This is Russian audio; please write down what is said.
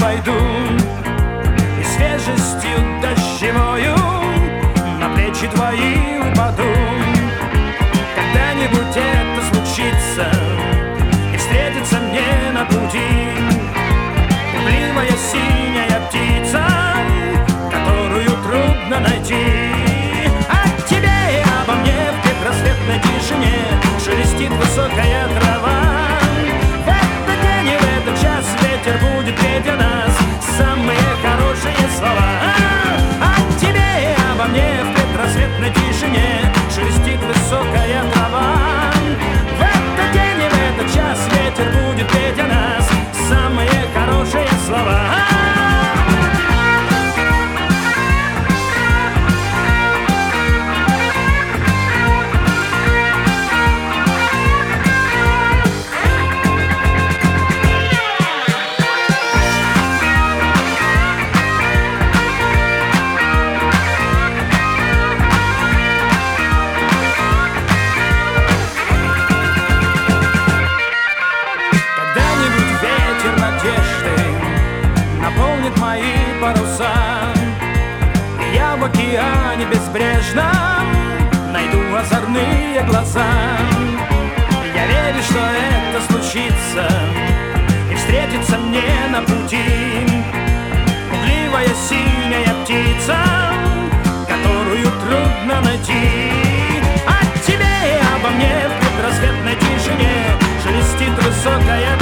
войду, и свежестью дождевою на плечи твои упаду. Когда-нибудь это случится, и встретится мне на пути пугливая синяя птица, которую трудно найти. О тебе и обо мне в предрассветной тишине шелестит высокая трава. В этот день и в этот час ветер будет петь о нас самые хорошие слова. О тебе и обо мне в предрассветной тишине шелестит высокая трава. В этот день и в этот час ветер будет петь о нас самые хорошие слова. Наполнит мои паруса, и я в океане безбрежном найду озорные глаза. Я верю, что это случится, и встретится мне на пути пугливая синяя птица, которую трудно найти. О тебе и обо мне в предрассветной тишине шелестит высокая